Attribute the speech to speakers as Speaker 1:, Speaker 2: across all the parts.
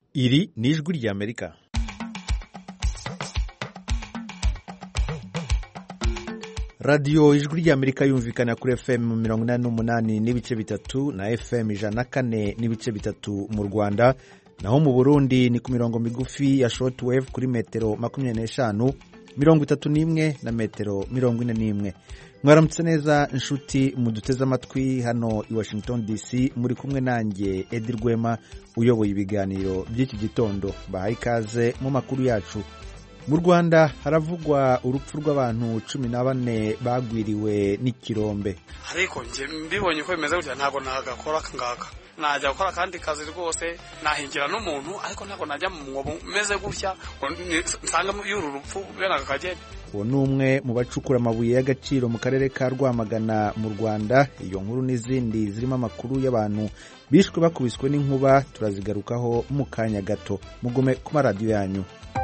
Speaker 1: Iri ni ijwi ry'Amerika. Radiyo ijwi ry'Amerika yumvikana kuri FM 88 n'ibice bitatu na FM 104 n'ibice bitatu mu Rwanda, naho mu Burundi ni ku mirongo migufi ya shortwave kuri metero 25, 31 na metero 41. Mwaramutse neza inshuti muduteze amatwi hano i Washington DC, muri kumwe nanjye Edi Rwema uyoboye ibiganiro by'iki gitondo. Bahaye ikaze mu makuru yacu. Mu Rwanda haravugwa urupfu rw'abantu 14 bagwiriwe n'ikirombe.
Speaker 2: Ariko nje mbibonye ko bimeze gutya ntabwo nagakora ngaka. Najya gukora kandi kazi rwose nahingira n'umuntu, ariko ntabwo najya mu mwobo meze gutya nsanga y'uru rupfu bena kakagenda.
Speaker 1: Uwo ni umwe mu bacukura amabuye y'agaciro mu karere ka Rwamagana mu Rwanda. Iyo nkuru n'izindi zirimo amakuru y'abantu bishwe bakubiswe n'inkuba turazigarukaho mu kanya gato. Mugume ku maradiyo yanyu.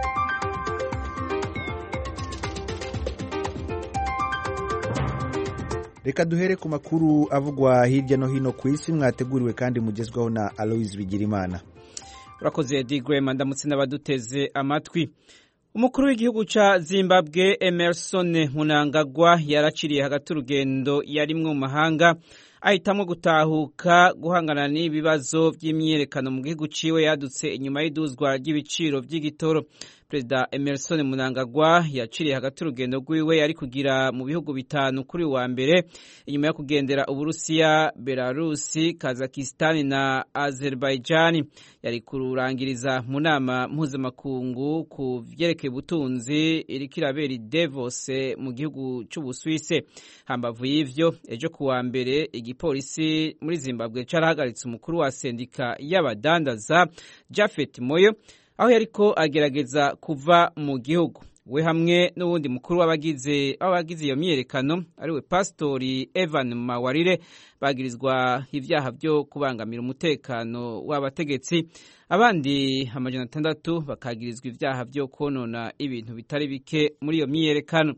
Speaker 1: Reka duhere ku makuru avugwa hirya no hino ku isi, mwateguriwe kandi mugezwaho na Aloise Bigirimana.
Speaker 3: Urakoze Edi Rwema, ndamutse n'abaduteze amatwi. Umukuru w'igihugu ca Zimbabwe Emmerson Mnangagwa yaraciriye hagati urugendo yarimwe mu mahanga, ahitamwo gutahuka guhangana n'ibibazo by'imyiyerekano mu gihugu ciwe yadutse inyuma y'iduzwa ry'ibiciro by'igitoro. Perezida Emmerson Mnangagwa yaciriye hagati urugendo rwiwe yari kugira mu bihugu bitanu kuri wa mbere, inyuma yo kugendera Uburusiya, Belarusi, Kazakhstan na Azerbaijan. Yari kururangiriza mu nama mpuzamakungu ku vyerekeye ubutunzi iriko irabera Davos mu gihugu c'Ubuswise. Hambavu y'ivyo, ejo ku wa mbere igipolisi muri Zimbabwe carahagaritse umukuru wa sendika y'abadandaza Japhet Moyo aho yariko agerageza kuva mu gihugu. We hamwe n'uwundi mukuru w'abagize iyo myiyerekano ariwe Pastori Evan Mawarire bagirizwa ivyaha byo kubangamira umutekano w'abategetsi. Abandi 600 bakagirizwa ivyaha byo konona ibintu bitari bike muri iyo myiyerekano.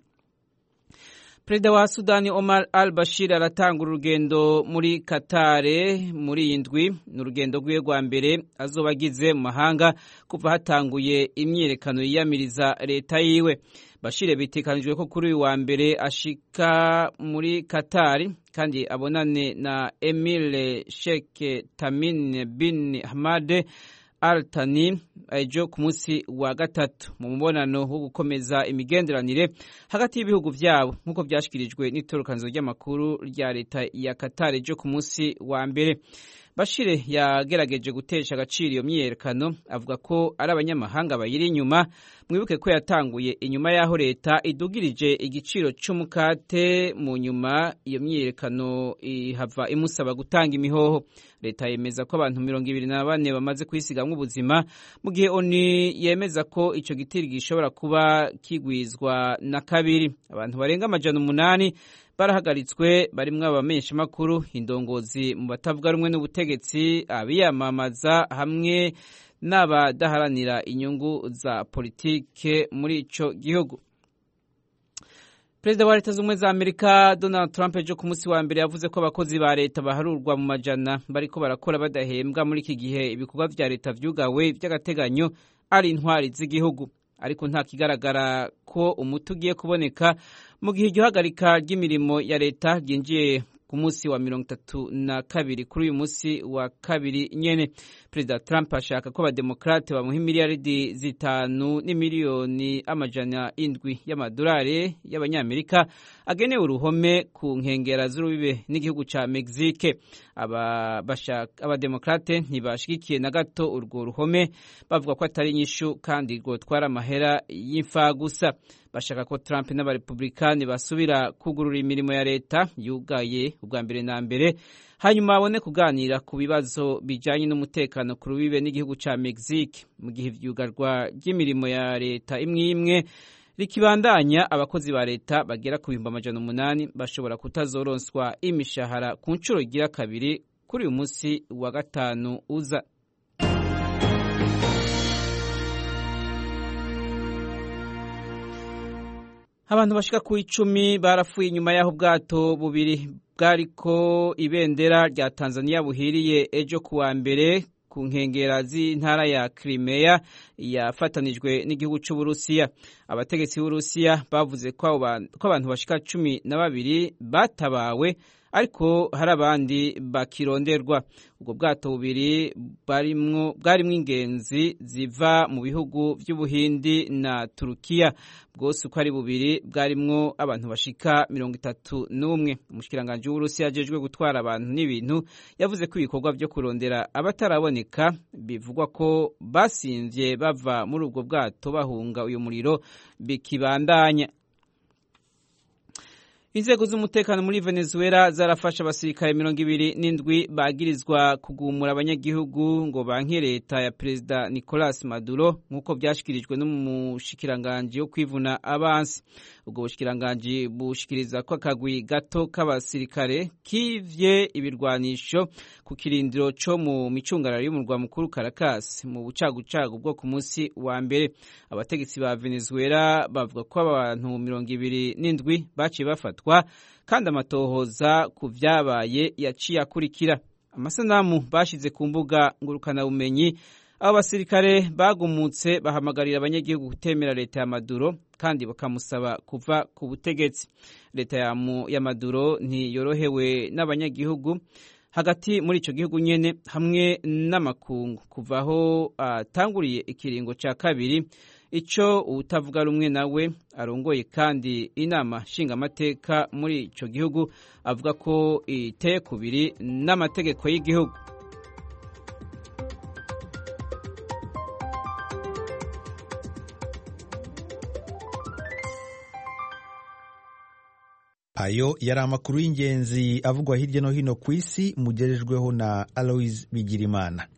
Speaker 3: Perezida wa Sudani Omar al-Bashir aratangura urugendo muri Katare muri indwi. N'urugendo rwiwe rwa mbere azobagize mu mahanga kuva hatanguye imyiyerekano yiyamiriza leta yiwe. Bashir bitekanijwe ko kuri uyu wa mbere ashika muri Katari kandi abonane na Emir Sheikh Tamim bin Hamad Al-Thani ejo ku munsi wa gatatu mu mubonano wo gukomeza imigenderanire hagati y'ibihugu vyabo, nk'uko byashikirijwe n'itorokanzo ry'amakuru rya leta ya Qatar ejo ku munsi wa mbere. Bashir yagerageje gutesha agaciro iyo myiyerekano, avuga ko ari abanyamahanga bayiri inyuma. Mwibuke ko yatanguye inyuma y'aho leta idugirije igiciro c'umukate, mu nyuma iyo myiyerekano ihava imusaba gutanga imihoho. Leta yemeza ko abantu 24 bamaze kwisigamwa ubuzima, mu gihe ONU yemeza ko ico gitiri gishobora kuba kigwizwa na kabiri. Abantu barenga 800 barahagaritswe, barimwo abamenyesha makuru, indongozi mu batavuga rumwe n'ubutegetsi, abiyamamaza hamwe n'abadaharanira inyungu za politike muri ico gihugu. Perezida wa Leta Zunze za Amerika Donald Trump ejo ku munsi wa mbere yavuze ko abakozi ba leta baharurwa mu majana bariko barakora badahembwa muri iki gihe ibikorwa vya leta vyugawe vy'agateganyo ari intwari z'igihugu. Ariko nta kigaragara ko umuti ugiye kuboneka mu gihe igihagarika ry'imirimo ya leta ginjiye ku munsi wa 32 kuri uyu munsi wa kabiri nyene. Perezida Trump ashaka ko abademokrate bamuha miliyaridi 5 n'imiliyoni 700 y'amadolari y'abanyamerika agenewe uruhome ku nkengera z'urubibe n'igihugu ca Mexique. Abademokrate ntibashigikiye na gato urwo ruhome, bavuga ko atari inyishu kandi rwotwara amahera y'imfa gusa. Bashaka ko Trump n'abarepublikani basubira kugurura imirimo ya leta yugaye ubwa mbere na mbere, hanyuma babone kuganira ku bibazo bijanye n'umutekano ku rubibe n'igihugu ca Mexique. Mu gihe ivyugarwa ry'imirimo ya leta imwe imwe rikibandanya, abakozi ba leta bagera ku 800 bashobora kutazoronswa imishahara ku ncuro igira kabiri kuri uyu munsi wa gatanu uza. Abantu bashika ku 10 barafuye inyuma y'aho ubwato bubiri bwariko ibendera rya Tanzania buhiriye ejo ku wa mbere ku nkengera z'intara ya Crimea yafatanijwe n'igihugu c'Uburusiya. Abategetsi b'Uburusiya bavuze ko abantu bashika 12 batabawe ariko hari abandi bakironderwa. Ubwo bwato bubiri bwarimwo ingenzi ziva mu bihugu vy'Ubuhindi na Turukiya. Bwose uko ari bubiri bwarimwo abantu bashika 31. Umushikiranganje w'Uburusiya ajejwe gutwara abantu n'ibintu yavuze ko ibikorwa vyo kurondera abataraboneka bivugwa ko basinvye bava muri ubwo bwato bahunga uyu muriro bikibandanya. Inzego z'umutekano muri Venezuela zarafasha abasirikare 27 bagirizwa kugumura abanyagihugu ngo banke leta ya Perezida Nicolas Maduro nk'uko byashikirijwe n'umushikiranganje wo kwivuna abansi. Ubwo bushikiranganje bushikiriza ko akagwi gato k'abasirikare kivye ibirwanisho ku kirindiro co mu micungararo y'umurwa mukuru Caracas mu bucagucagu bwo ku munsi wa mbere. Abategetsi ba Venezuela bavuga ko abantu 27 baciye bafatwa kandi amatohoza ku vyabaye yaciye akurikira. Amasanamu bashize ku mbuga ngurukana bumenyi abo basirikare bagumutse bahamagarira abanyagihugu kutemera leta ya Maduro kandi bakamusaba kuva ku butegetsi. Leta ya Maduro ntiyorohewe n'abanyagihugu hagati muri ico gihugu nyene hamwe n'amakungu kuvaho atanguriye ikiringo ca kabiri ico utavuga rumwe nawe arongoye kandi inama nshingamateka muri ico gihugu avuga ko iteye kubiri n'amategeko y'igihugu.
Speaker 1: Ayo yari amakuru y'ingenzi avugwa hirya no hino ku isi mugerejweho na Alois Bigirimana.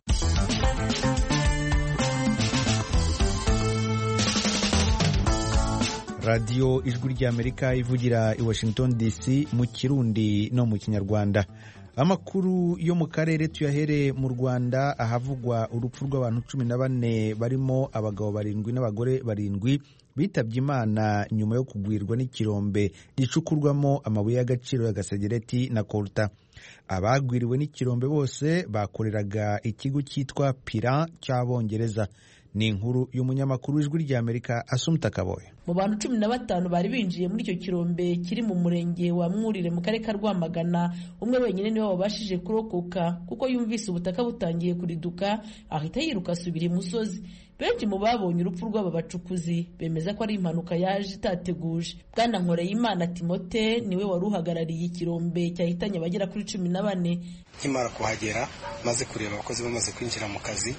Speaker 1: Radio Ijwi ry'Amerika ivugira i Washington DC mu Kirundi no mu Kinyarwanda. Amakuru yo mu karere tuyahere mu Rwanda ahavugwa urupfu rw'abantu 14 barimo abagabo 7 n'abagore 7 bitabye Imana nyuma yo kugwirwa n'ikirombe gicukurwamo amabuye y'agaciro ya gasegereti na colta. Abagwiriwe n'ikirombe bose bakoreraga ikigo cyitwa Pira cy'Abongereza. Ni inkuru y'umunyamakuru w'Ijwi ry'Amerika Asumta Kaboye.
Speaker 4: Mu bantu 15 bari binjiye muri icyo kirombe kiri mu murenge wa Mwurire mu karere ka Rwamagana, umwe wenyine niwe wabashije kurokoka kuko yumvise ubutaka butangiye kuriduka ahita yiruka asubira imusozi. Benshi mu babonye urupfu rw'aba bacukuzi bemeza ko ari impanuka yaje itateguje. Bwana Nkoreyimana Timote niwe wari uhagarariye ikirombe cyahitanye abagera kuri 14.
Speaker 5: Nkimara kuhagera maze kureba abakozi bamaze kwinjira mu kazi,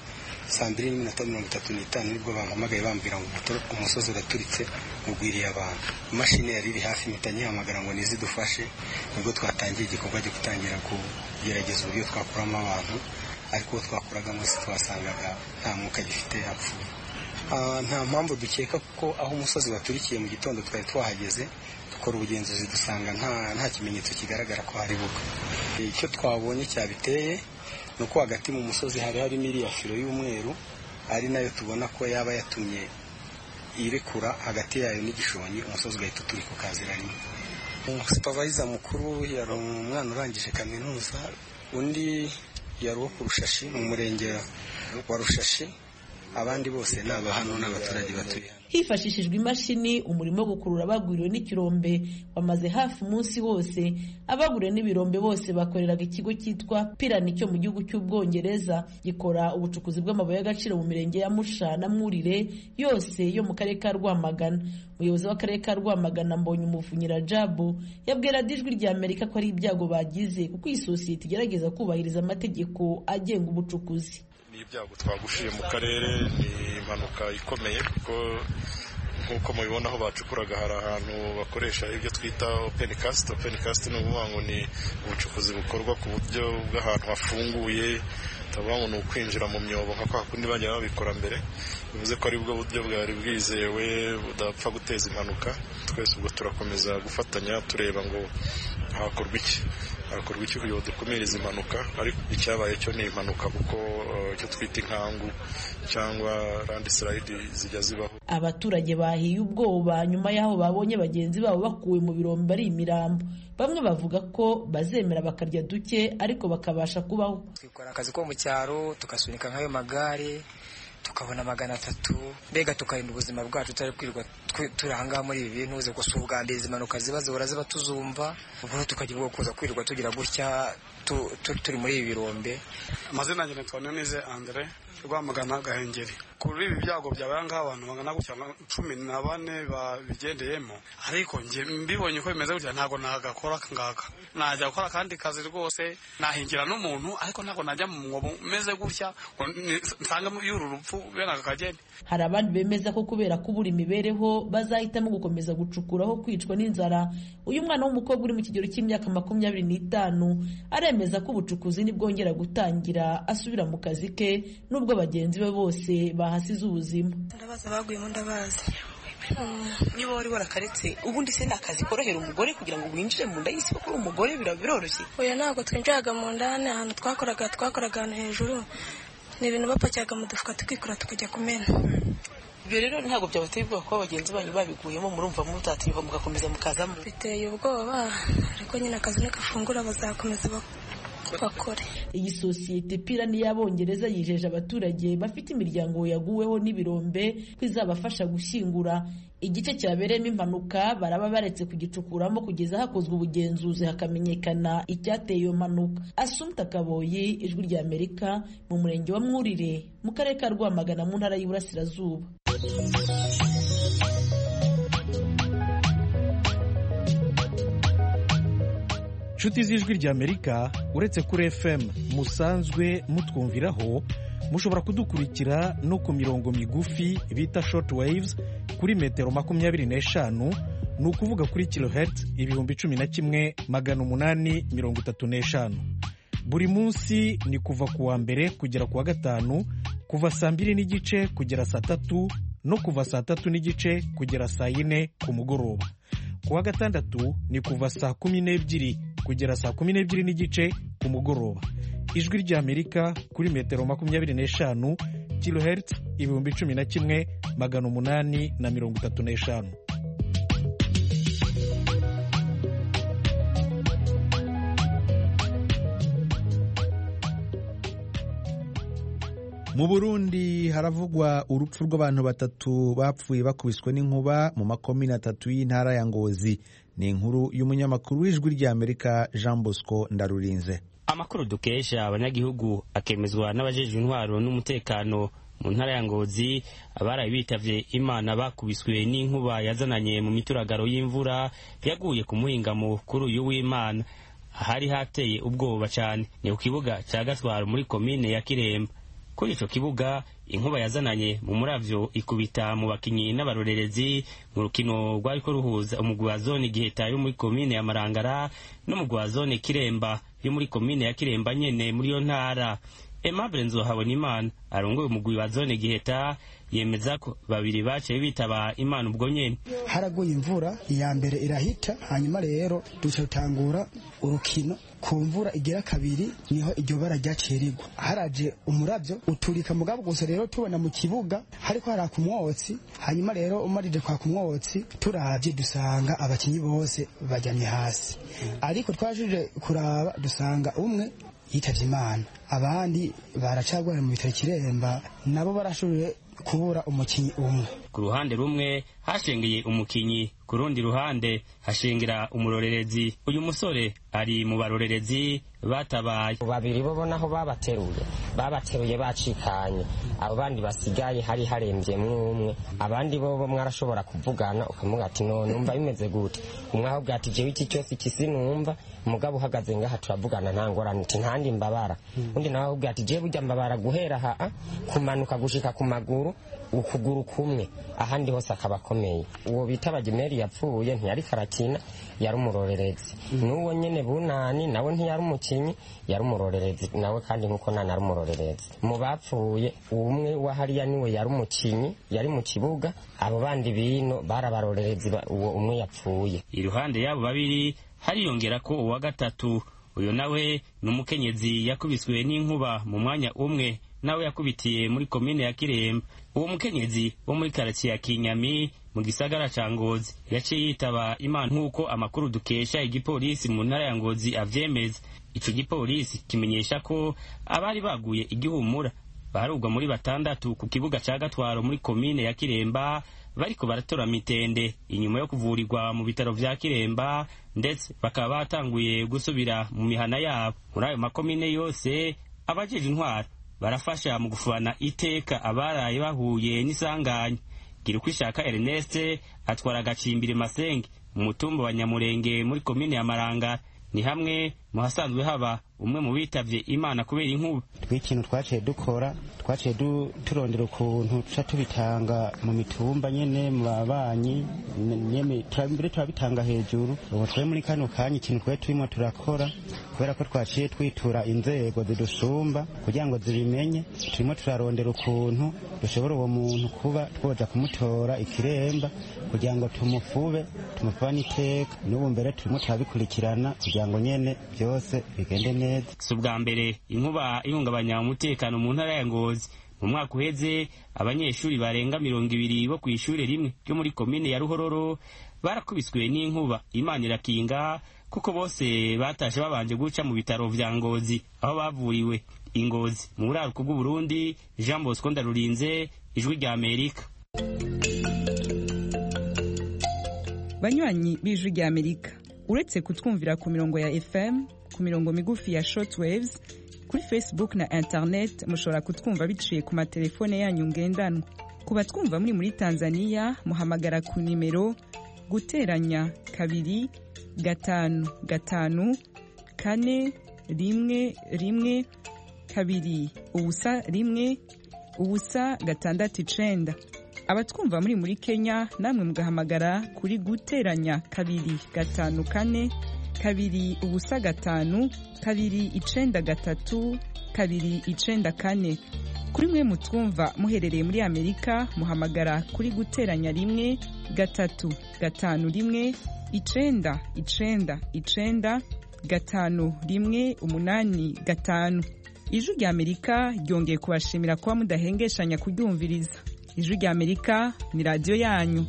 Speaker 5: 2:35 nibwo bampamagaye bambwira ngo umusozi uraturitse mugwiriye abantu. Imashini yari iri hafi mitanye hamagara ngo nizidufashe, nibwo twatangiye igikorwa cyo gutangira kugerageza uburyo twakuramo abantu, ariko twakuraga munsi twasangaga nta mwuka gifite yapfuye. Nta mpamvu dukeka kuko aho umusozi waturikiye mu gitondo twari twahageze dukora ubugenzuzi dusanga nta kimenyetso kigaragara ko hari buka. Icyo twabonye cyabiteye nuko hagati mu musozi harimo iriya filo y'umweru ari nayo tubona ko yaba yatumye irekura hagati yayo n'igishonyi umusozi ugahita uturika ukazira rimwe. Supervisor mukuru yari umwana urangije kaminuza, undi yari wo ku Rushashi mu murenge wa Rushashi, abandi bose ni hano n'abaturage batuye.
Speaker 4: Hifashishijwe imashini umurimo wo gukurura abagwiriwe n'ikirombe wamaze hafi umunsi wose. Abagwiriwe n'ibirombe bose bakoreraga ikigo cyitwa Pirani cyo mu gihugu cy'Ubwongereza gikora ubucukuzi bw'amabuye y'agaciro mu mirenge ya Musha na Mwurire yose yo mu karere ka Rwamagana. Umuyobozi w'akarere ka Rwamagana Mbonyumuvunyi Rajabu yabwira Ijwi ry'Amerika ko ari ibyago bagize kuko iyi sosiyete igerageza kubahiriza amategeko agenga ubucukuzi.
Speaker 6: Ibyago twagushiye mu karere ni impanuka ikomeye kuko nkuko mubibona aho bacukuraga hari ahantu bakoresha ibyo twita open cast. Open cast ni ukuvuga ngo ni ubucukuzi bukorwa ku buryo bw'ahantu hafunguye, tavuga ngo ni ukwinjira mu myobo nka kwa kundi bajya babikora mbere. Bivuze ko ari bwo buryo bwari bwizewe budapfa guteza impanuka. Twese ubwo turakomeza gufatanya tureba ngo hakorwa iki. hakorwa iki kugira ngo dukumire izi mpanuka, ariko icyabaye cyo ni impanuka kuko icyo twita inkangu cyangwa landslide zijya zibaho.
Speaker 4: Abaturage bahiye ubwoba nyuma y'aho babonye bagenzi babo bakuwe mu birombe bari imirambo. Bamwe bavuga ko bazemera bakarya duke ariko bakabasha kubaho.
Speaker 7: Twikora akazi ko mu cyaro tukasunika nk'ayo magare tukabona 300, mbega tukarinda ubuzima bwacu tutari kwirirwa turahanga muri ibi bintu uze gusa ubwa mbere izimanuka ziba tuzumva, ubwo tukagira ubwo kuza kwirirwa tugira gutya turi muri ibi birombe.
Speaker 2: Amazina yanjye Nitwanenize Andre Rwamagana Gahengeri. Kuri ibi byago byabaye nk'abantu bangana gutya 14 babigendeyemo, ariko nje mbibonye ko bimeze gutya ntago nagakora ngaka, najya gukora kandi kazi rwose nahingira n'umuntu, ariko ntago najya mu mwobo meze gutya nsanga y'uru rupfu bena kakagende.
Speaker 4: Hari abandi bemeza ko kubera kubura imibereho bazahitamo gukomeza gucukuraho kwicwa n'inzara. Uyu mwana w'umukobwa uri mu kigero cy'imyaka 25 aremeza ko ubucukuzi nibwongera gutangira asubira mu kazi ke nubwo bagenzi be bose bahasize ubuzima.
Speaker 8: Ndabaza baguyemo ndabazi. Niba wari warakaretse ubundi se nakazi korohera umugore kugira ngo winjire mu nda y'isi ko umugore biroroshye.
Speaker 9: Oya ntabwo twinjiraga mu ndane, ahantu twakoraga ahantu hejuru, ni ibintu bapakiraga mu dufuka tukikora tukajya kumena.
Speaker 8: Ibyo rero ntabwo byabateye ubwoba ko bagenzi banyu babiguyemo, murumva mutativa mugakomeza mukazamo?
Speaker 9: Biteye ubwoba, ariko nyine akazi nikafungura bazakomeza bakore.
Speaker 4: Iyi sosiyete Pirani y'Abongereza yijeje abaturage bafite imiryango yaguweho n'ibirombe kwizabafasha gushyingura. Igice cyabereyemo impanuka baraba baretse kugicukuramo kugeza hakozwe ubugenzuzi hakamenyekana icyateye iyo mpanuka. Assumpta Kaboyi, Ijwi rya Amerika, mu murenge wa Mwurire mu karere ka Rwamagana mu ntara y'Iburasirazuba.
Speaker 1: Nshuti z'Ijwi rya Amerika, uretse kuri FM musanzwe mutwumviraho, mushobora kudukurikira no ku mirongo migufi bita short waves kuri metero 25, ni ukuvuga kuri kilohertz 11,835. Buri munsi ni kuva ku wa mbere kugera ku wa gatanu, kuva saa 2:30 kugera saa 3 no kuva saa 3:30 kugera saa 4 ku mugoroba. Ku wa gatandatu ni kuva saa 12 kugera saa 12:30 ku mugoroba. Ijwi rya Amerika kuri metero 25 kilohertz 11,835. Mu Burundi haravugwa urupfu rw'abantu 3 bapfuye bakubiswe n'inkuba mu makomine 3 y'intara ya Ngozi. Ni inkuru y'umunyamakuru w'Ijwi rya Amerika Jean Bosco Ndarurinze.
Speaker 10: Amakuru dukesha abanyagihugu akemezwa n'abajejwe intwaro n'umutekano mu ntara ya Ngozi, abaraye bitavye Imana bakubiswe n'inkuba yazananye mu mituragaro y'imvura yaguye ku muhingamo kuri uyu w'Imana. Ahari hateye ubwoba cyane ni ku kibuga cya Gatwaro muri komine ya Kiremba. Kuri ico kibuga inkuba yazananye mu muravyo ikubita mu bakinyi n'abarorerezi mu rukino rwariko ruhuza umugwi wa zone Giheta yo muri komine ya Marangara n'umugwi wa zone Kiremba yo muri komine ya Kiremba nyene muri yo ntara. Aimable Nzohabonimana arongoye umugwi wa zone Giheta yemeza ko babiri baciye bitaba Imana ubwo nyene.
Speaker 11: Haraguye imvura iya mbere irahita, hanyuma rero ducatangura urukino ku mvura igera kabiri, niho iryo bara ryacirirwa. Haraje umuravyo uturika mugabo gusa rero tubona mu kibuga hariko haraka umwotsi, hanyuma rero umarije kwa kumwotsi turavye dusanga abakinyi bose bajyanye hasi. Ariko twajije kuraba dusanga umwe yitavye Imana, abandi baracagwara mu bitaro Kiremba nabo barashoboye kubura umukinyi umwe.
Speaker 10: Ku ruhande rumwe hashengeye umukinyi, ku rundi ruhande hashengera umurorerezi. Uyu musore ari mu barorerezi batabaye.
Speaker 12: Babiri bo naho babateruye bacikanye, abo bandi basigaye hari haremvye umwe. Abandi bo mwarashobora kuvugana ukamuga ati none umva bimeze gute, umwe ahubwo ati jewe iki cyose kisinumva, umugabo uhagaze ngaha turavugana nta ngorane ati ntandi mbabara. Undi nawe ahubwo ati jewe burya mbabara guhera kumanuka gushika ku maguru, ukuguru kumwe, ahandi hose akaba akomeye. Uwo bita Bagimeri yapfuye ntiyari karakina, yari umurorerezi. N'uwo nyene Bunani nawe ntiyari umukinyi, yari umurorerezi nawe kandi nkuko nana ari umurorerezi. Mu bapfuye umwe wa hariya niwe yari umukinyi, yari mu kibuga, abo bandi bino barabarorerezi, uwo umwe yapfuye.
Speaker 10: Iruhande yabo babiri hariyongera ko uwa gatatu uyu nawe ni umukenyezi yakubiswe n'inkuba mu mwanya umwe nawe yakubitiye muri komine ya Kiremba. Uwo mukenyezi wo muri karitsiye ya Kinyami mu gisagara ca Ngozi yaciye yitaba Imana nk'uko amakuru dukesha igipolisi mu ntara ya Ngozi avyemeza. Ico gipolisi kimenyesha ko abari baguye igihumura baharugwa muri 6 ku kibuga ca Gatwaro muri komine ya Kiremba bariko baratora mitende inyuma yo kuvurirwa mu bitaro vya Kiremba, ndetse bakaba batanguye gusubira mu mihana yabo. Muri ayo makomine yose abajeje intwara barafasha mu gufana iteka abaraye bahuye n'isanganya. Girukwishaka Ernest atwara Gacimbire Masenge mu mutumba wa Nyamurenge muri komine ya Marangara. Ni hamwe mu hasanzwe haba umwe mu bitavye Imana kubera inkuba.
Speaker 13: Twikintu twaciye dukora, twaciye turondera ukuntu tuca tubitanga mu mitumba nyene mu babanyi nyene turabitanga hejuru. Ubu twe muri kano kanya ikintu twe turimo turakora kubera ko twaciye twitura inzego zidusumba kugira ngo zibimenye, turimo turarondera ukuntu dushobora uwo muntu kuba twoja kumutora Ikiremba kugira ngo tumufane iteka. N'ubu mbere turimo turabikurikirana kugira ngo nyene byose bigende neza.
Speaker 10: Si ubwa mbere inkuba ihungabanya umutekano mu ntara ya Ngozi. Mu mwaka uheze abanyeshuri barenga 200 bo kw'ishure rimwe ryo muri komine ya Ruhororo barakubiswe n'inkuba Imana irakinga, kuko bose batashe babanje guca mu bitaro vya Ngozi aho bavuriwe. Ingozi mu buraruko bw'u Burundi, Jean Bosco Ndarurinze, Ijwi rya Amerika.
Speaker 14: Banywanyi b'Ijwi rya Amerika, uretse kutwumvira ku mirongo ya FM, ku mirongo migufi ya shortwaves, kuri Facebook na internet mushobora kutwumva biciye ku matelefone yanyu ngendanwa. Ku batwumva muri Tanzania muhamagara ku nimero guteranya 2 5 5 4 1 1 2 ubusa 1 ubusa 6 abatwumva muri Kenya namwe mugahamagara kuri guteranya 2 5 4 2 ubusa 5 2 9 3 2 9 kuri mwe mutwumva muherereye muri Amerika muhamagara kuri guteranya 1 3 5 1 9 9 5 1 8 5. Ijwi rya Amerika ryongeye kubashimira kuba mudahengeshanya kuryumviriza. Ijwi rya Amerika ni radio yanyu.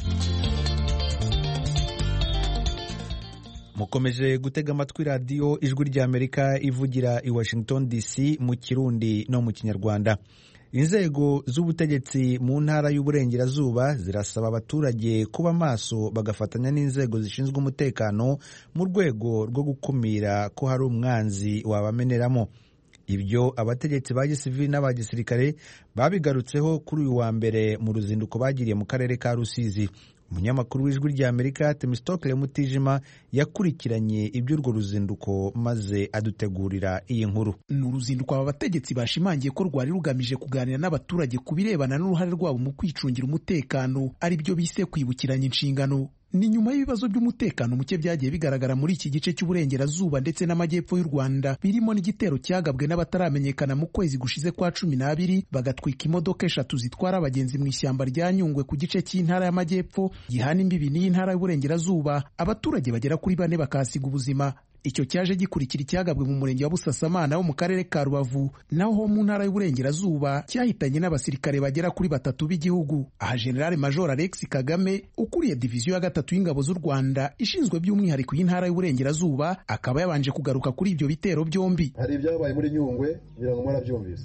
Speaker 1: Mukomeje gutega amatwi radio Ijwi rya Amerika ivugira i Washington DC mu Kirundi no mu Kinyarwanda. Inzego z'ubutegetsi mu ntara y'Uburengerazuba zirasaba abaturage kuba maso bagafatanya n'inzego zishinzwe umutekano mu rwego rwo gukumira ko hari umwanzi wabameneramo. Ibyo abategetsi ba gisivili n'abagisirikare babigarutseho kuri uyu wa mbere mu ruzinduko bagiriye mu karere ka Rusizi. Umunyamakuru w'Ijwi rya Amerika Temistokle Mutijima yakurikiranye iby'urwo ruzinduko maze adutegurira iyi nkuru.
Speaker 15: Ni uruzinduko aba bategetsi bashimangiye ko rwari rugamije kuganira n'abaturage ku birebana n'uruhare rwabo mu kwicungira umutekano, ari byo bise kwibukiranya inshingano. Ni nyuma y'ibibazo by'umutekano muke byagiye bigaragara muri iki gice cy'uburengerazuba ndetse n'amajyepfo y'u Rwanda, birimo n'igitero cyagabwe n'abataramenyekana mu kwezi gushize kwa 12 bagatwika imodoka 3 zitwara abagenzi mu ishyamba rya Nyungwe ku gice cy'intara y'amajyepfo gihana imbibi n'intara y'uburengerazuba, abaturage bagera kuri 4 bakasiga ubuzima. Icyo cyaje gikurikira icyagabwe mu murenge wa Busasamana wo mu karere ka Rubavu, naho mu ntara y'uburengerazuba cyahitanye n'abasirikare bagera kuri 3 b'igihugu. Aha General Major Alex Kagame ukuriye diviziyo ya 3 y'ingabo z'u Rwanda ishinzwe by'umwihariko y'intara y'uburengerazuba akaba yabanje kugaruka kuri ibyo bitero byombi.
Speaker 16: Hari ibyabaye muri Nyungwe ngira ngo mwarabyumvise,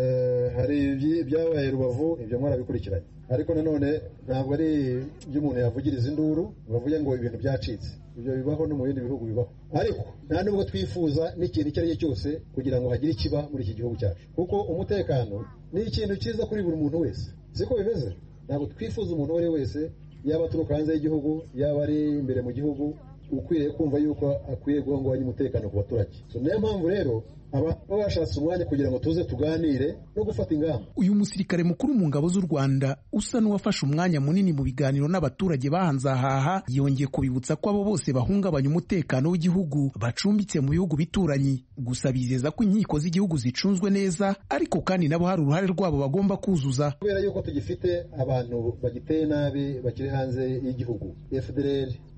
Speaker 16: hari ibyabaye Rubavu ibyo mwarabikurikiranye, ariko nanone ntabwo ari by'umuntu yavugiriza induru bavuye ngo ibintu byacitse. Ibyo bibaho no mu bindi bihugu bibaho, ariko nta nubwo twifuza n'ikintu icyo ari cyo cyose kugira ngo hagire ikiba muri iki gihugu cyacu, kuko umutekano ni ikintu cyiza kuri buri muntu wese. Siko bimeze? Ntabwo twifuza umuntu uwo ari wese, yaba aturuka hanze y'igihugu yaba ari imbere mu gihugu, ukwiye kumva yuko akwiye guhungabanya umutekano ku baturage. So niyo mpamvu rero aba bashatse umwanya kugira ngo tuze tuganire no gufata ingamba.
Speaker 15: Uyu musirikare mukuru mu ngabo z'u Rwanda usa n'uwafashe umwanya munini mu biganiro n'abaturage bahanze ahaha, yongeye kubibutsa ko abo bose bahungabanya umutekano w'igihugu bacumbitse mu bihugu bituranyi. Gusa bizeza ko inkiko z'igihugu zicunzwe neza, ariko kandi nabo hari uruhare rwabo bagomba kuzuza.
Speaker 16: Kubera yuko tugifite abantu bagiteye nabi bakiri hanze y'igihugu, FDLR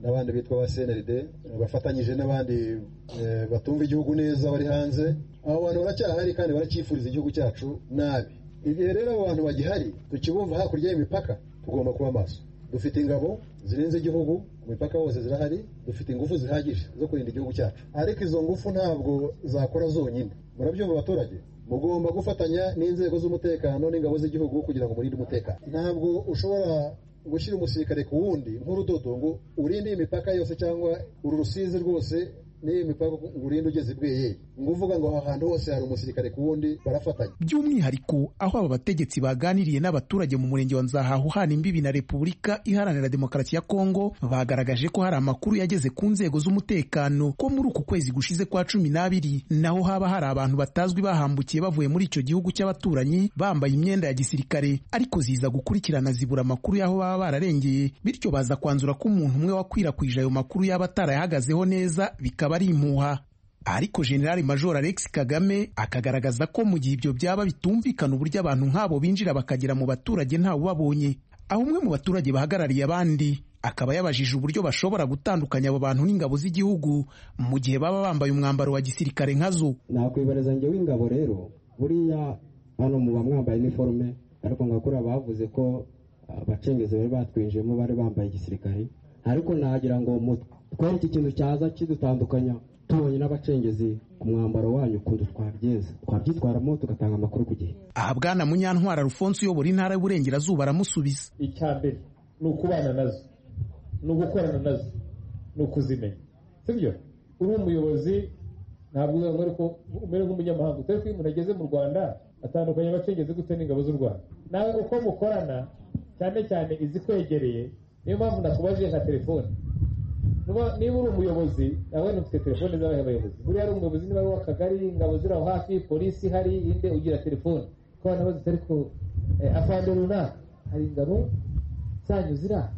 Speaker 16: n'abandi bitwa ba CNRD bafatanyije n'abandi batumva igihugu neza bari hanze. Abo bantu baracyahari kandi baracyifuriza igihugu cyacu nabi. Igihe rero abo bantu bagihari tukibumva hakurya y'imipaka, tugomba kuba maso. Dufite ingabo zirinze igihugu ku mipaka hose zirahari, dufite ingufu zihagije zo kurinda igihugu cyacu, ariko izo ngufu ntabwo zakora zonyine. Murabyumva abaturage, mugomba gufatanya n'inzego z'umutekano n'ingabo z'igihugu kugira ngo murinde umutekano. Ntabwo ushobora gushyira umusirikare ku wundi nk'urudodo ngo urinde imipaka yose, cyangwa uru rusizi rwose n'iyi mipaka urinde ugeze Bweyeye, ngo uvuga ngo aha hantu hose hari umusirikare ku wundi, barafatanya.
Speaker 15: By'umwihariko aho aba bategetsi baganiriye n'abaturage mu murenge wa Nzahaha uhana imbibi na Repubulika Iharanira Demokarasi ya Kongo, bagaragaje ko hari amakuru yageze ku nzego z'umutekano ko muri uku kwezi gushize kwa 12 naho haba hari abantu batazwi bahambukiye bavuye muri icyo gihugu cy'abaturanyi bambaye imyenda ya gisirikare, ariko ziza gukurikirana zibura amakuru y'aho baba bararengeye, bityo baza kwanzura ko umuntu umwe wakwirakwije ayo makuru yaba atarayahagazeho neza, bikaba ari impuha. Ariko General Major Alex Kagame akagaragaza ko mu gihe ibyo byaba bitumvikana uburyo abantu nk'abo binjira bakagera mu baturage ntawe ubabonye. Aho umwe mu baturage bahagarariye abandi akaba yabajije uburyo bashobora gutandukanya abo bantu n'ingabo z'igihugu mu gihe baba bambaye umwambaro wa gisirikare nkazo.
Speaker 17: Nakwibareza njye w'ingabo rero, buriya hano mu bamwambaye uniforme, ariko ngakura bavuze ko abacengezi bari batwinjiyemo bari bambaye igisirikare, ariko nagira ngo twere iki kintu cyaza kidutandukanya, tubonye n'abacengezi ku mwambaro wanyu ukuntu twabyitwaramo tugatanga amakuru ku gihe.
Speaker 15: Aha Bwana Munyantwara Alphonse uyobora intara y'Uburengerazuba aramusubiza.
Speaker 18: Icyambere ni ukubana nazo, ni ugukorana nazo, ni ukuzimenya, sibyo? Uri umuyobozi ntabwo uzavuga ariko umere nk'umunyamahanga, utari ko iyo umuntu ageze mu Rwanda atandukanye abacengezi gute n'ingabo z'u Rwanda. Nawe uko mukorana cyane cyane izikwegereye, niyo mpamvu nakubajije nka telefone. Niba uri umuyobozi nawe ufite telefone z'abayobozi, buriya ari umuyobozi niba ari uw'akagari, ingabo ziri aho hafi, polisi hari, inde ugira telefone ko abantu bazi ariko afande runaka hari ingabo zanyu ziri aho,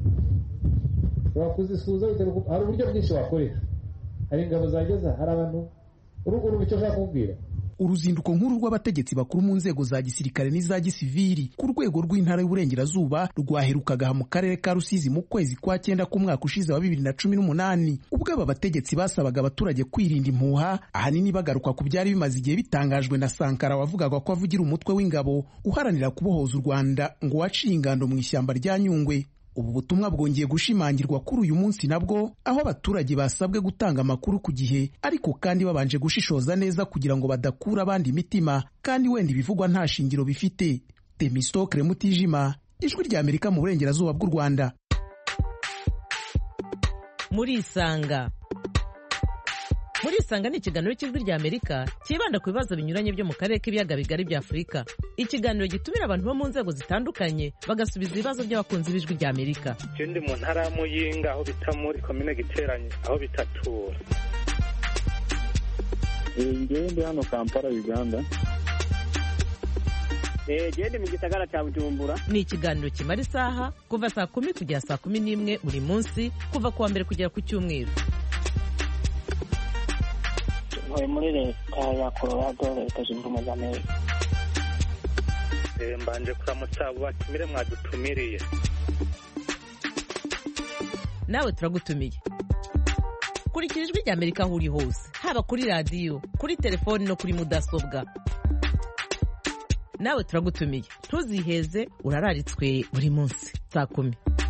Speaker 18: wakuzisuza hari uburyo bwinshi wakoresha, hari ingabo zageza, hari abantu uru icyo ushaka kubwira.
Speaker 15: Uruzinduko nkuru rw'abategetsi bakuru mu nzego za gisirikare n'iza gisivili ku rwego rw'intara y'Uburengerazuba rwaherukaga mu karere ka Rusizi mu kwezi kwa 9 k'umwaka ushize wa 2018, ubwo aba bategetsi basabaga abaturage kwirinda impuha, ahanini bagaruka ku byari bimaze igihe bitangajwe na Sankara wavugaga ko avugira umutwe w'ingabo uharanira kubohoza u Rwanda ngo waciye ingando mu ishyamba rya Nyungwe. Ubu butumwa bwongeye gushimangirwa kuri uyu munsi nabwo, aho abaturage basabwe gutanga amakuru ku gihe, ariko kandi babanje gushishoza neza kugira ngo badakura abandi imitima, kandi wenda ibivugwa nta shingiro bifite. Temistokle Mutijima, Ijwi rya Amerika mu Burengerazuba bw'u Rwanda.
Speaker 19: Muri Isanga ni ikiganiro cy'Ijwi rya Amerika kibanda ku bibazo binyuranye byo mu karere k'ibiyaga bigari bya Afurika. Ikiganiro gitumira abantu bo mu nzego zitandukanye bagasubiza ibibazo by'abakunzi b'Ijwi rya Amerika.
Speaker 20: Ndi mu ntara ya Muyinga aho bita muri komine Giteranye aho bitatura.
Speaker 21: Ndi hano Kampala Uganda.
Speaker 22: Ndi mu gisagara cya Bujumbura.
Speaker 19: Ni ikiganiro kimara isaha kuva saa 10 kugera saa 11 buri munsi, kuva kuwa mbere kugera ku Cyumweru.
Speaker 22: Muri leta ya Colorado, Leta Zunze Ubumwe za Amerika.
Speaker 20: Mbanje kuramutsa abo batumire mwadutumiriye.
Speaker 19: Nawe turagutumiye. Kurikira Ijwi rya Amerika aho uri hose, haba kuri radio, kuri telefoni no kuri mudasobwa. Nawe turagutumiye, ntuziheze, urararitswe buri munsi saa 10.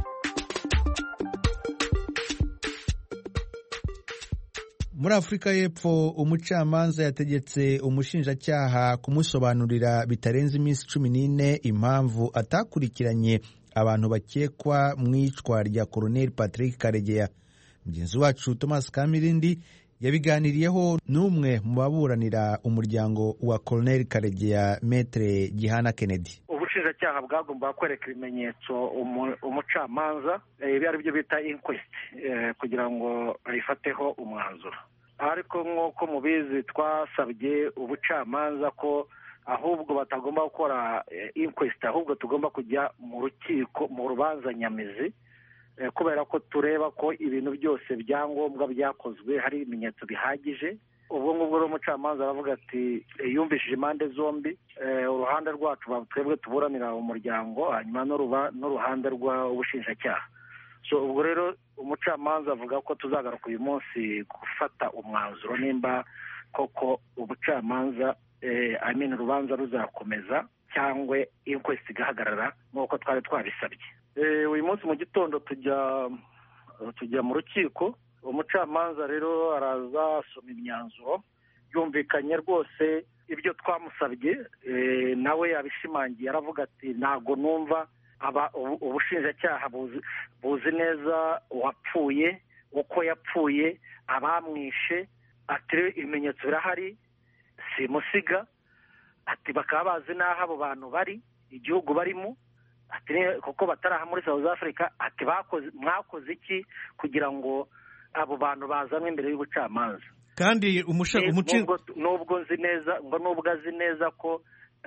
Speaker 1: Muri Afurika y'Epfo umucamanza yategetse umushinjacyaha kumusobanurira bitarenze iminsi 14 impamvu atakurikiranye abantu bakekwa mu icwa rya Colonel Patrick Karegeya. Mugenzi wacu Thomas Kamirindi yabiganiriyeho n'umwe mu baburanira umuryango wa Colonel Karegeya, Maître Gihana Kennedy.
Speaker 22: Ubushinjacyaha bwagomba kwereka ibimenyetso umucamanza ibi ari byo bita inquest kugira ngo ayifateho umwanzuro, ariko nk'uko mubizi twasabye ubucamanza ko ahubwo batagomba gukora inquest, ahubwo tugomba kujya mu rukiko mu rubanza nyamizi, kubera ko tureba ko ibintu byose byangombwa byakozwe hari ibimenyetso bihagije. Ubwo ngubwo rero umucamanza aravuga ati yumvishije impande zombi, uruhande rwacu twebwe tuburanira umuryango, hanyuma n'uruhande rw'ubushinjacyaha. So ubwo rero umucamanza avuga ko tuzagaruka uyu munsi gufata umwanzuro nimba koko ubucamanza urubanza ruzakomeza cyangwa inquest igahagarara nk'uko twari twabisabye. Uyu munsi mu gitondo tujya mu rukiko, umucamanza rero araza asoma imyanzuro, yumvikanye rwose ibyo twamusabye, nawe yabishimangiye aravuga ati ntago numva ubushinjacyaha buzi neza uwapfuye, uko yapfuye, abamwishe, ati ibimenyetso birahari simusiga, ati bakaba bazi n'aho abo bantu bari, igihugu barimo, ati kuko bataraha muri South Africa, ati mwakoze iki kugira ngo abo bantu bazanwe imbere y'ubucamanza.
Speaker 3: Kandi
Speaker 22: nubwo azi neza ko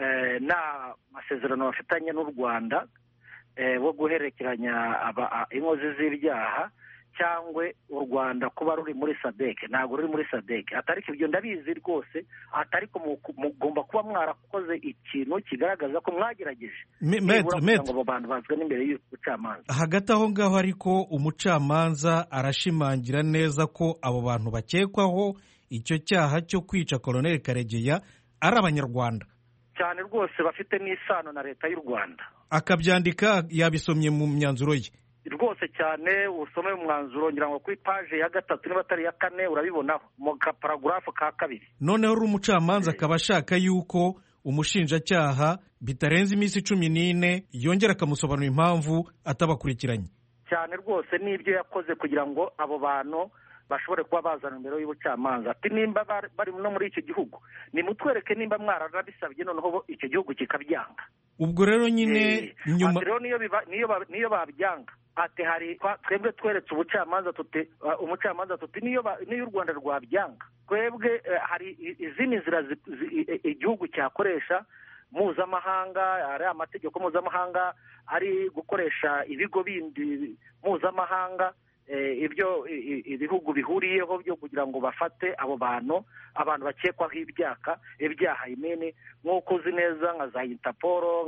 Speaker 22: nta masezerano bafitanye n'u Rwanda wo guherekeranya inkozi z'ibyaha, cyangwa u Rwanda kuba ruri muri SADC, ntabwo ruri muri SADC. Atariko ibyo ndabizi rwose, atariko mugomba kuba mwarakoze ikintu kigaragaza ko mwagerageje ngo abo bantu bazwe n'imbere y'ubucamanza.
Speaker 3: Hagati aho ngaho ariko umucamanza arashimangira neza ko abo bantu bakekwaho icyo cyaha cyo kwica Colonel Karegeya ari Abanyarwanda
Speaker 22: cyane rwose, bafite n'isano na leta y'u Rwanda.
Speaker 3: Akabyandika, yabisomye mu myanzuro ye
Speaker 22: rwose cyane. Usome umwanzuro ngira ngo kuri paje ya 3 niba atari ya 4 urabibonaho mu kaparagrafu ka 2.
Speaker 3: Noneho umucamanza akaba ashaka yuko umushinjacyaha bitarenze iminsi 14 yongera akamusobanura impamvu atabakurikiranye
Speaker 22: cyane rwose n'ibyo yakoze kugira ngo abo bantu bashobore kuba bazana imbere y'ubucamanza. Ati nimba bari no muri icyo gihugu nimutwereke nimba mwararabisabye noneho icyo gihugu kikabyanga.
Speaker 3: Ubwo rero nyine
Speaker 22: nyuma rero niyo babyanga, ati hari twebwe tweretse umucamanza tuti niyo u Rwanda rwabyanga, twebwe hari izindi nzira igihugu cyakoresha mpuzamahanga, ari amategeko mpuzamahanga, ari gukoresha ibigo bindi mpuzamahanga, ibyo ibihugu bihuriyeho byo kugira ngo bafate abo bantu bakekwaho ibyaha imene, nk'uko uzi neza nka za Interpol,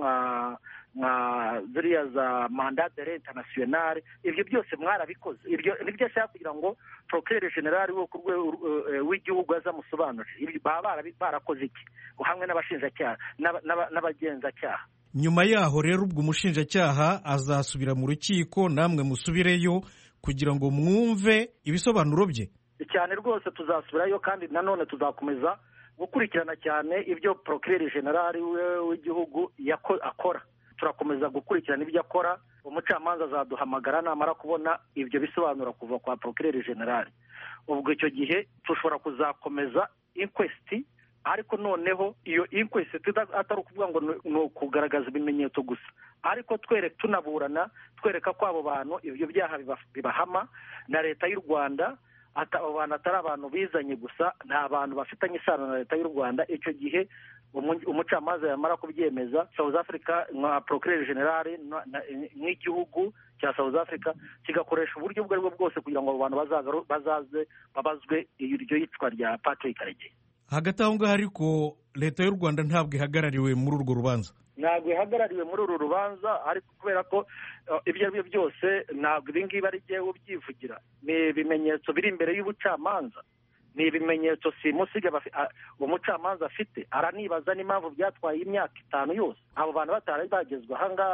Speaker 22: nka ziriya za mandat d'arrêt international. Ibyo byose mwarabikoze, ibyo nibyo ashaka kugira ngo procureur general wo ku rwego w'igihugu azamusobanurire baba barakoze iki hamwe n'abashinjacyaha n'abagenzacyaha.
Speaker 3: Nyuma yaho rero ubwo umushinjacyaha azasubira mu rukiko, namwe musubireyo kugira ngo mwumve ibisobanuro bye
Speaker 22: cyane rwose. Tuzasubirayo kandi nanone tuzakomeza gukurikirana cyane ibyo procureur general w'igihugu akora. Turakomeza gukurikirana ibyo akora. Umucamanza azaduhamagara namara kubona ibyo bisobanura kuva kwa procureur general. Ubwo icyo gihe tushobora kuzakomeza inquest, ariko noneho iyo inquest atari ukuvuga ngo ni ukugaragaza ibimenyetso gusa, ariko tunaburana twereka ko abo bantu ibyo byaha bibahama na leta y'u Rwanda. Abo bantu atari abantu bizanye gusa, ni abantu bafitanye isano na leta y'u Rwanda. Icyo gihe umucamanza yamara kubyemeza, South Africa nka procureur general nk'igihugu cya South Africa kigakoresha uburyo ubwo aribwo bwose kugira ngo abo bantu bazaze babazwe iryo yicwa rya Patrick Karegeya.
Speaker 3: Hagati aho ngaho ariko leta y'u Rwanda ntabwo ihagarariwe muri urwo rubanza.
Speaker 22: Ntabwo ihagarariwe muri uru rubanza, ariko kubera ko ibyo ari byo byose ntabwo ibi ngibi ari jyewe ubyivugira, ni ibimenyetso biri imbere y'ubucamanza, ni ibimenyetso simusiga umucamanza afite. Aranibaza n'impamvu byatwaye imyaka 5 yose abo bantu batari bagezwa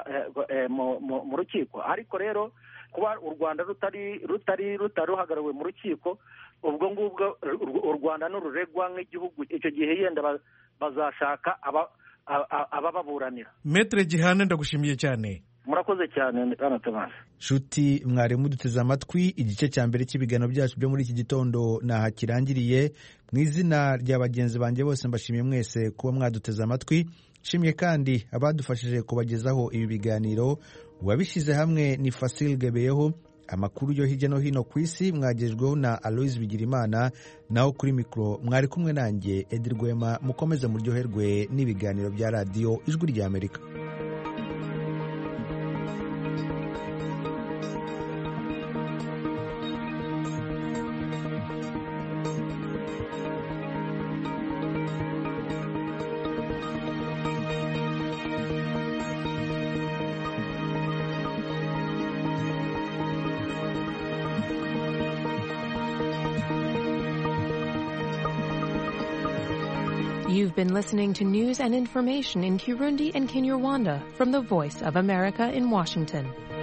Speaker 22: mu rukiko. Ariko rero kuba u Rwanda rutari ruhagarariwe mu rukiko, ubwo ngubwo u Rwanda n'ururegwa nk'igihugu, icyo gihe yenda bazashaka abababuranira.
Speaker 3: Maître Gihana, ndagushimiye cyane.
Speaker 22: Murakoze cyane Bwana Thomas.
Speaker 1: Shuti mwarimu duteze amatwi, igice cya mbere cy'ibiganiro byacu byo muri iki gitondo naha kirangiriye. Mu izina rya bagenzi banjye bose mbashimiye mwese kuba mwaduteze amatwi. Nshimiye kandi abadufashije kubagezaho ibi biganiro. Uwabishyize hamwe ni Fasil Gebeyeho. Amakuru yo hirya no hino ku isi mwagejweho na Aloise Bigirimana, naho kuri mikoro mwari kumwe nanjye Edi Rwema. Mukomeze muryoherwe n'ibiganiro bya radiyo Ijwi ry'Amerika.
Speaker 5: You've been listening to news and information in Kirundi and Kinyarwanda from the Voice of America in Washington.